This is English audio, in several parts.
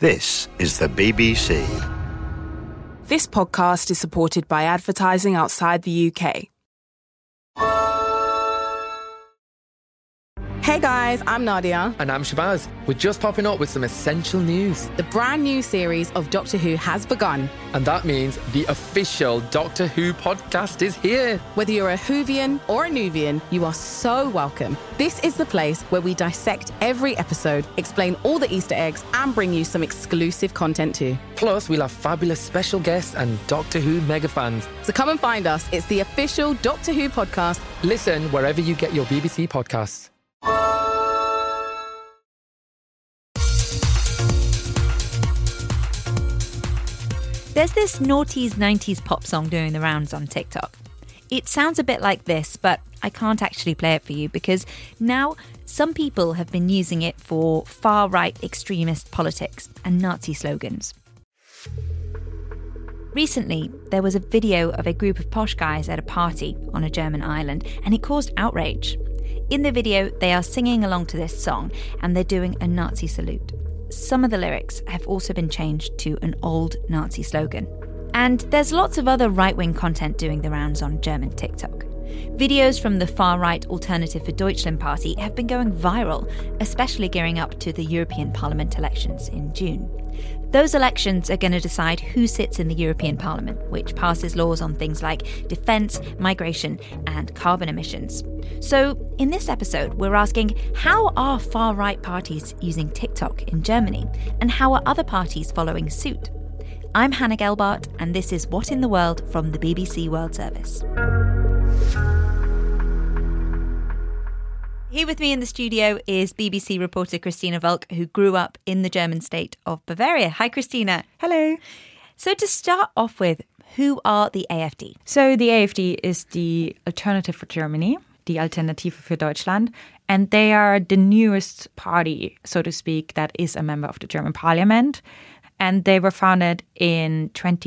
This is the BBC. This podcast is supported by advertising outside the UK. Hey guys, I'm Nadia. And I'm Shabazz. We're just popping up with some essential news. The brand new series of Doctor Who has begun. And that means the official Doctor Who podcast is here. Whether you're a Whovian or a Nuvian, you are so welcome. This is the place where we dissect every episode, explain all the Easter eggs, and bring you some exclusive content too. Plus, we'll have fabulous special guests and Doctor Who mega fans. So come and find us. It's the official Doctor Who podcast. Listen wherever you get your BBC podcasts. There's this noughties 90s pop song doing the rounds on TikTok. It sounds a bit like this, but I can't actually play it for you because now some people have been using it for far-right extremist politics and Nazi slogans. Recently, there was a video of a group of posh guys at a party on a German island, and it caused outrage. In the video, they are singing along to this song, and they're doing a Nazi salute. Some of the lyrics have also been changed to an old Nazi slogan. And there's lots of other right-wing content doing the rounds on German TikTok. Videos from the far-right Alternative for Deutschland party have been going viral, especially gearing up to the European Parliament elections in June. Those elections are going to decide who sits in the European Parliament, which passes laws on things like defence, migration and carbon emissions. So in this episode, we're asking, how are far-right parties using TikTok in Germany? And how are other parties following suit? I'm Hannah Gelbart, and this is What in the World from the BBC World Service. Here with me in the studio is BBC reporter Christina Volk, who grew up in the German state of Bavaria. Hi, Christina. Hello. So to start off with, who are the AfD? So the AfD is the Alternative for Germany, the Alternative für Deutschland, and they are the newest party, so to speak, that is a member of the German parliament. And they were founded in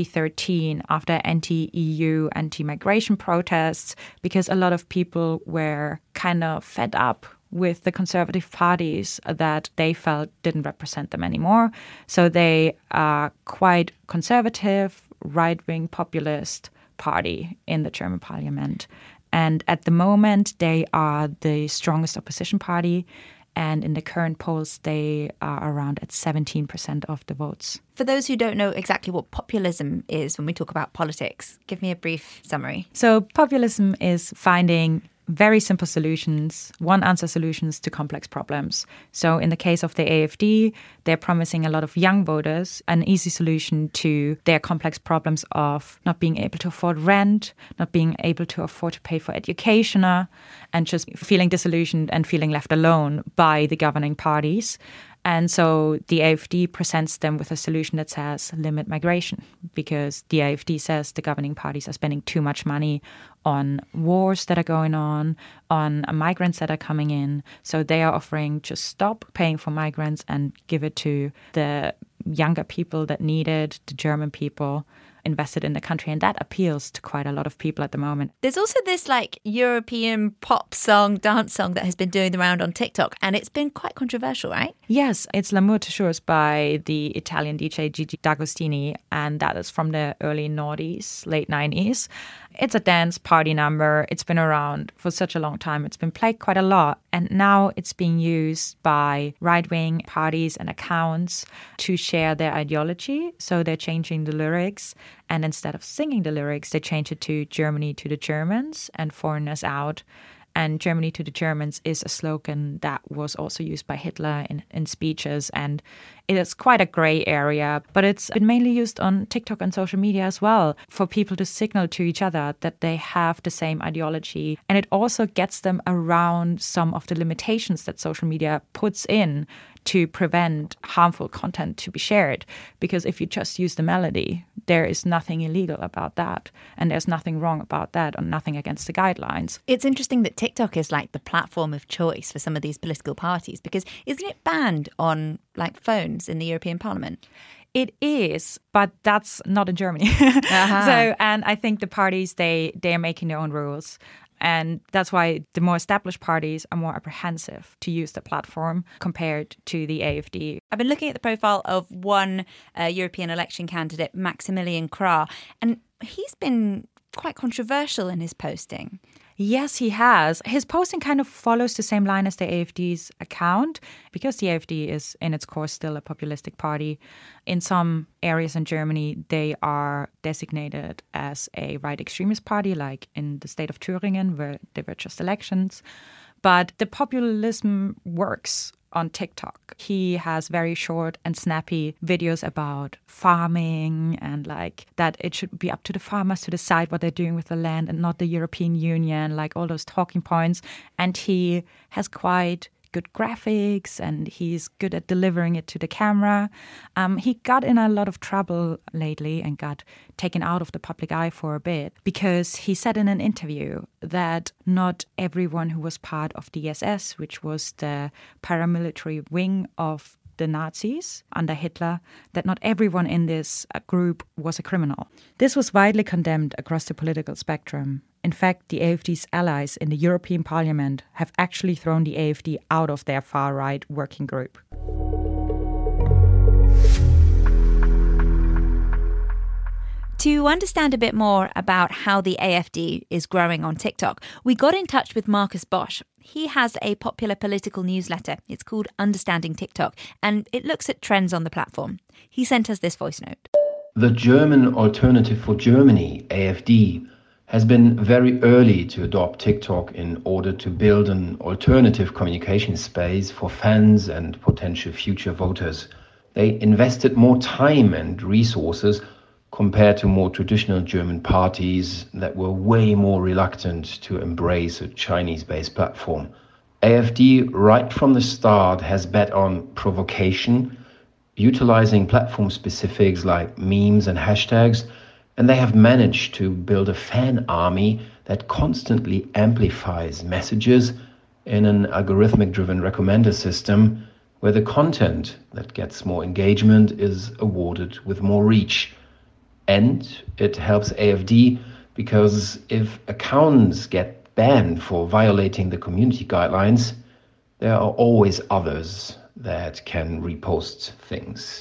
2013 after anti-EU, anti-migration protests, because a lot of people were kind of fed up with the conservative parties that they felt didn't represent them anymore. So they are quite conservative, right-wing populist party in the German parliament. And at the moment, they are the strongest opposition party. And in the current polls, they are around at 17% of the votes. For those who don't know exactly what populism is when we talk about politics, give me a brief summary. So populism is finding very simple solutions, one-answer solutions to complex problems. So in the case of the AfD, they're promising a lot of young voters an easy solution to their complex problems of not being able to afford rent, not being able to afford to pay for education, and just feeling disillusioned and feeling left alone by the governing parties. And so the AfD presents them with a solution that says limit migration, because the AfD says the governing parties are spending too much money on wars that are going on migrants that are coming in. So they are offering just stop paying for migrants and give it to the younger people that need it, the German people invested in the country. And that appeals to quite a lot of people at the moment. There's also this European pop song, dance song that has been doing the round on TikTok, and it's been quite controversial, right? Yes, it's L'amour toujours by the Italian DJ Gigi D'Agostini, and that is from the early noughties, late 90s. It's a dance party number. It's been around for such a long time. It's been played quite a lot. And now it's being used by right-wing parties and accounts to share their ideology. So they're changing the lyrics. And instead of singing the lyrics, they change it to Germany to the Germans and foreigners out. And Germany to the Germans is a slogan that was also used by Hitler in speeches. And it is quite a gray area, but it's been mainly used on TikTok and social media as well for people to signal to each other that they have the same ideology. And it also gets them around some of the limitations that social media puts in to prevent harmful content to be shared. Because if you just use the melody, there is nothing illegal about that. And there's nothing wrong about that or nothing against the guidelines. It's interesting that TikTok is like the platform of choice for some of these political parties, because isn't it banned on phones in the European Parliament? It is, but that's not in Germany. Uh-huh. So, and I think the parties, they are making their own rules. And that's why the more established parties are more apprehensive to use the platform compared to the AfD. I've been looking at the profile of one European election candidate, Maximilian Krah, and he's been quite controversial in his posting. Yes, he has. His posting kind of follows the same line as the AfD's account, because the AfD is in its core still a populistic party. In some areas in Germany, they are designated as a right extremist party, like in the state of Thüringen, where there were just elections. But the populism works on TikTok. He has very short and snappy videos about farming and like that it should be up to the farmers to decide what they're doing with the land and not the European Union, like all those talking points. And he has quite good graphics and he's good at delivering it to the camera. He got in a lot of trouble lately and got taken out of the public eye for a bit because he said in an interview that not everyone who was part of the SS, which was the paramilitary wing of the Nazis under Hitler, that not everyone in this group was a criminal. This was widely condemned across the political spectrum. In fact, the AfD's allies in the European Parliament have actually thrown the AfD out of their far-right working group. To understand a bit more about how the AfD is growing on TikTok, we got in touch with Marcus Bosch. He has a popular political newsletter. It's called Understanding TikTok, and it looks at trends on the platform. He sent us this voice note. The German Alternative for Germany, AfD, has been very early to adopt TikTok in order to build an alternative communication space for fans and potential future voters. They invested more time and resources compared to more traditional German parties that were way more reluctant to embrace a Chinese-based platform. AfD, right from the start, has bet on provocation, utilizing platform specifics like memes and hashtags, and they have managed to build a fan army that constantly amplifies messages in an algorithmic-driven recommender system where the content that gets more engagement is awarded with more reach. And it helps AfD because if accounts get banned for violating the community guidelines, there are always others that can repost things.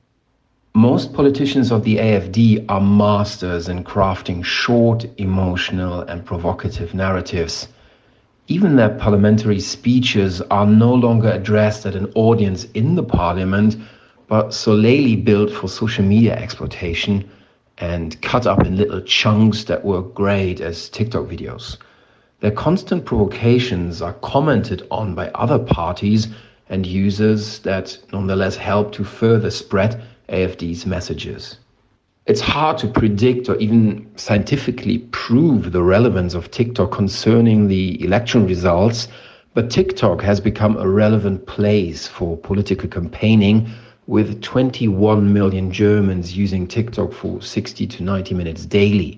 Most politicians of the AfD are masters in crafting short, emotional and provocative narratives. Even their parliamentary speeches are no longer addressed at an audience in the parliament, but solely built for social media exploitation and cut up in little chunks that work great as TikTok videos. Their constant provocations are commented on by other parties and users that nonetheless help to further spread AfD's messages. It's hard to predict or even scientifically prove the relevance of TikTok concerning the election results, but TikTok has become a relevant place for political campaigning, with 21 million Germans using TikTok for 60 to 90 minutes daily.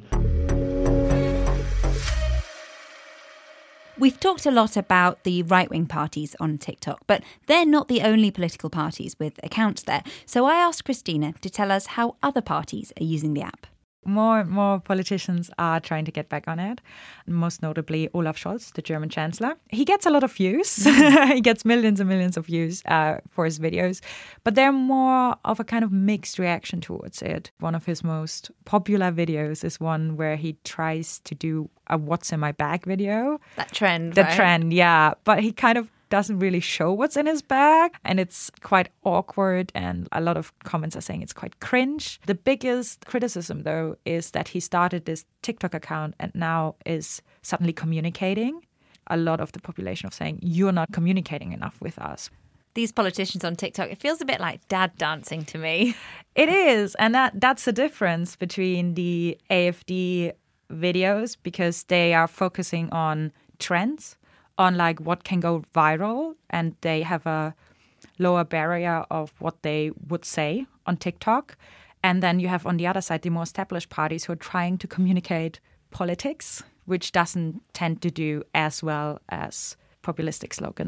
We've talked a lot about the right-wing parties on TikTok, but they're not the only political parties with accounts there. So I asked Christina to tell us how other parties are using the app. More and more politicians are trying to get back on it. Most notably Olaf Scholz, the German chancellor. He gets a lot of views. He gets millions and millions of views for his videos. But they're more of a kind of mixed reaction towards it. One of his most popular videos is one where he tries to do a what's in my bag video. That trend, The right? trend, yeah. But he kind of doesn't really show what's in his bag, and it's quite awkward, and a lot of comments are saying it's quite cringe. The biggest criticism, though, is that he started this TikTok account and now is suddenly communicating. A lot of the population of saying, you're not communicating enough with us. These politicians on TikTok, it feels a bit like dad dancing to me. It is, and that's the difference between the AfD videos, because they are focusing on trends, on like what can go viral, and they have a lower barrier of what they would say on TikTok. And then you have on the other side the more established parties who are trying to communicate politics, which doesn't tend to do as well as populistic slogans.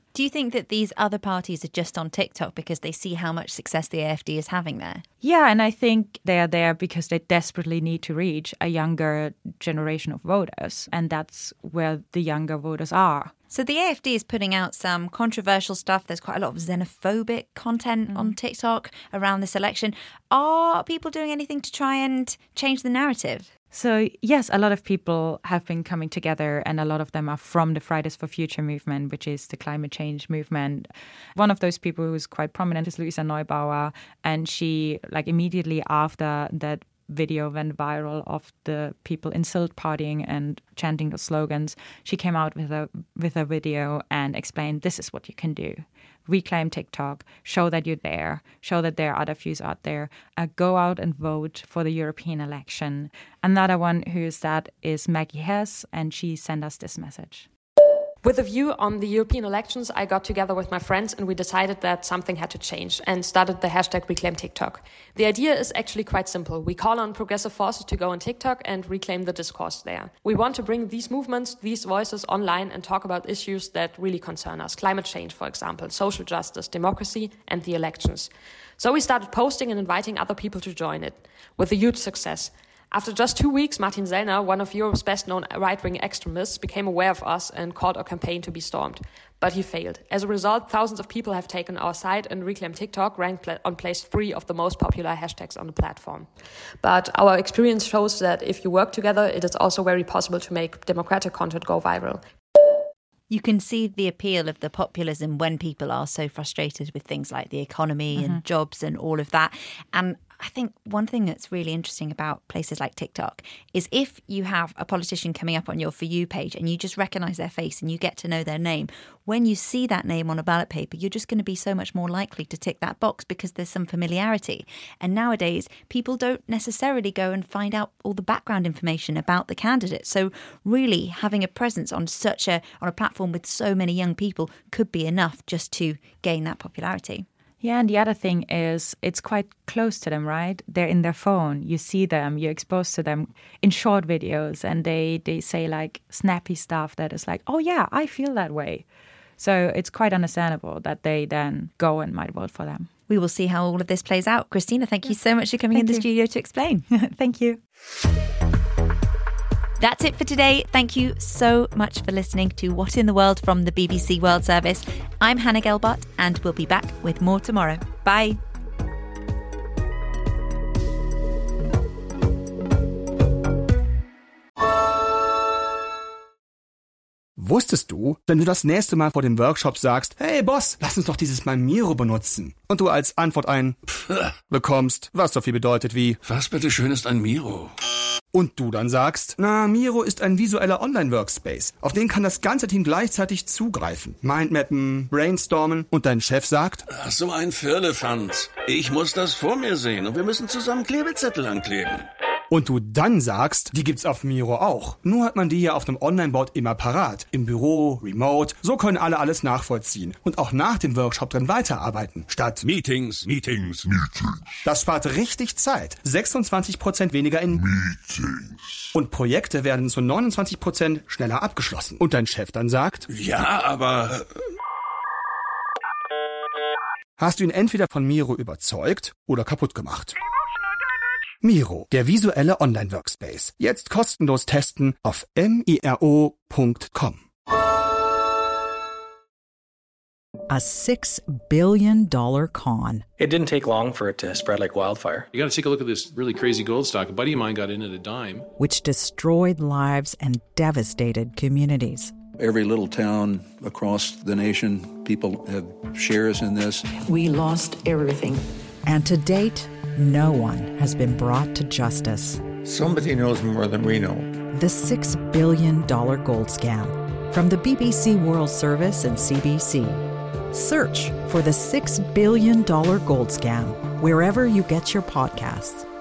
Do you think that these other parties are just on TikTok because they see how much success the AfD is having there? Yeah, and I think they are there because they desperately need to reach a younger generation of voters. And that's where the younger voters are. So the AfD is putting out some controversial stuff. There's quite a lot of xenophobic content on TikTok around this election. Are people doing anything to try and change the narrative? So, yes, a lot of people have been coming together, and a lot of them are from the Fridays for Future movement, which is the climate change movement. One of those people who is quite prominent is Luisa Neubauer, and she, immediately after that video went viral of the people in Sylt partying and chanting the slogans, she came out with a video and explained, this is what you can do. Reclaim TikTok, show that you're there, show that there are other views out there, go out and vote for the European election. Another one who's that is Maggie Hess, and she sent us this message. With a view on the European elections, I got together with my friends and we decided that something had to change and started the hashtag Reclaim TikTok. The idea is actually quite simple. We call on progressive forces to go on TikTok and reclaim the discourse there. We want to bring these movements, these voices online and talk about issues that really concern us. Climate change, for example, social justice, democracy and the elections. So we started posting and inviting other people to join it, with a huge success. After just 2 weeks, Martin Sellner, one of Europe's best-known right-wing extremists, became aware of us and called our campaign to be stormed. But he failed. As a result, thousands of people have taken our site, and Reclaim TikTok ranked on place 3 of the most popular hashtags on the platform. But our experience shows that if you work together, it is also very possible to make democratic content go viral. You can see the appeal of the populism when people are so frustrated with things like the economy and jobs and all of that. And I think one thing that's really interesting about places like TikTok is if you have a politician coming up on your For You page and you just recognise their face and you get to know their name, when you see that name on a ballot paper, you're just going to be so much more likely to tick that box because there's some familiarity. And nowadays, people don't necessarily go and find out all the background information about the candidate. So really having a presence on a platform with so many young people could be enough just to gain that popularity. Yeah, and the other thing is it's quite close to them, right? They're in their phone. You see them, you're exposed to them in short videos, and they say snappy stuff that is like, oh yeah, I feel that way. So it's quite understandable that they then go and might vote for them. We will see how all of this plays out. Christina, thank you so much for coming in the studio to explain. Thank you. That's it for today. Thank you so much for listening to What in the World from the BBC World Service. I'm Hannah Gelbart, and we'll be back with more tomorrow. Bye. Wusstest du, wenn du das nächste Mal vor dem Workshop sagst, hey Boss, lass uns doch dieses Mal Miro benutzen, und du als Antwort ein bekommst, was so viel bedeutet wie Was bitteschön ist ein Miro? Und du dann sagst, Miro ist ein visueller Online-Workspace. Auf den kann das ganze Team gleichzeitig zugreifen. Mindmappen, brainstormen und dein Chef sagt, Ach, so ein Firlefanz. Ich muss das vor mir sehen und wir müssen zusammen Klebezettel ankleben. Und du dann sagst, die gibt's auf Miro auch. Nur hat man die ja auf dem Online-Board immer parat. Im Büro, remote. So können alle alles nachvollziehen. Und auch nach dem Workshop drin weiterarbeiten. Statt Meetings. Das spart richtig Zeit. 26% weniger in Meetings. Und Projekte werden zu 29% schneller abgeschlossen. Und dein Chef dann sagt, Ja, aber... Hast du ihn entweder von Miro überzeugt oder kaputt gemacht? Miro, der visuelle Online-Workspace. Jetzt kostenlos testen auf miro.com. A $6 billion con. It didn't take long for it to spread like wildfire. You got to take a look at this really crazy gold stock. A buddy of mine got in at a dime. Which destroyed lives and devastated communities. Every little town across the nation, people have shares in this. We lost everything. And to date, no one has been brought to justice. Somebody knows more than we know. The $6 billion gold scam. From the BBC World Service and CBC. Search for the $6 billion gold scam wherever you get your podcasts.